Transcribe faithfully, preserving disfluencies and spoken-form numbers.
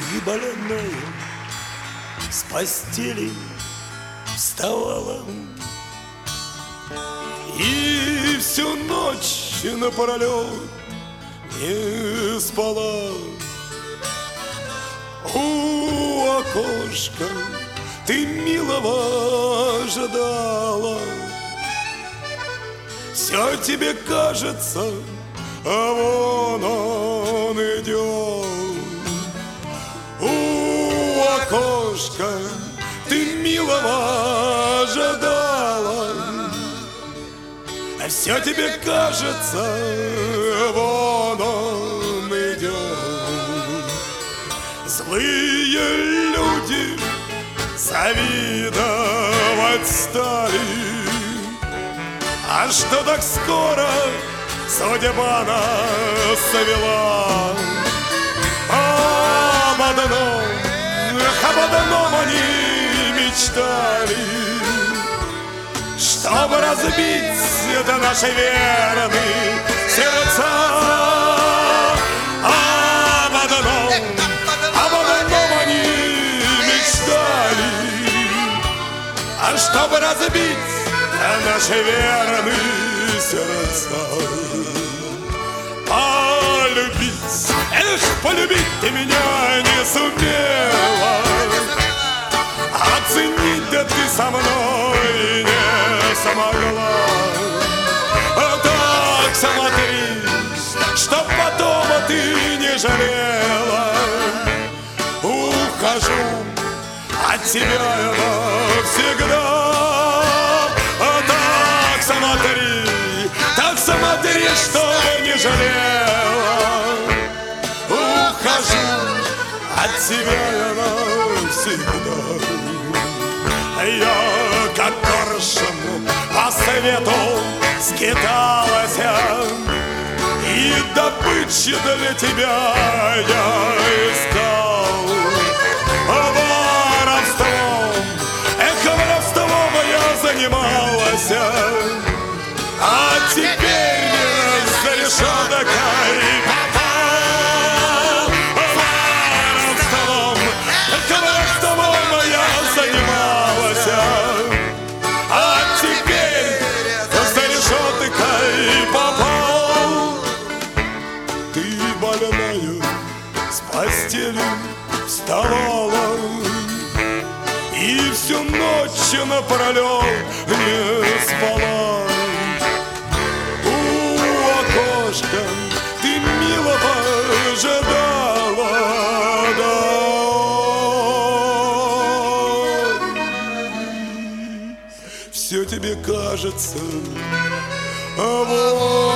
Ты больная с постели вставала и всю ночь напролет не спала. У окошка ты милого ожидала. Все тебе кажется, а вон он идет. У окошка ты милого ожидала. А все тебе кажется, вон он идет. Злые люди завидовать стали. А что так скоро судьба нас свела? Об одном, об одном они мечтали, чтобы разбить это наши верные сердца. Об одном, об одном они мечтали, а чтобы разбить наши верные сердца. Полюбить, эх, полюбить ты меня не сумела. Оценить да ты со мной не смогла. Так смотри, чтоб потом ты не жалела. Ухожу от тебя я навсегда. Так смотри, так смотри, что не жалела. Ухожу от тебя я навсегда. Я, как коршун, по свету скиталась, и добычи для тебя я искал. Воровством, эх, воровством я занималась, а теперь за решеткой попал. Воровством, эх, воровством я занималась, а теперь за решеткой попал. Ты больная с постели вставала и всю ночь напролет не спала. У окошка ты милого ожидала. Да. Все тебе кажется, а вот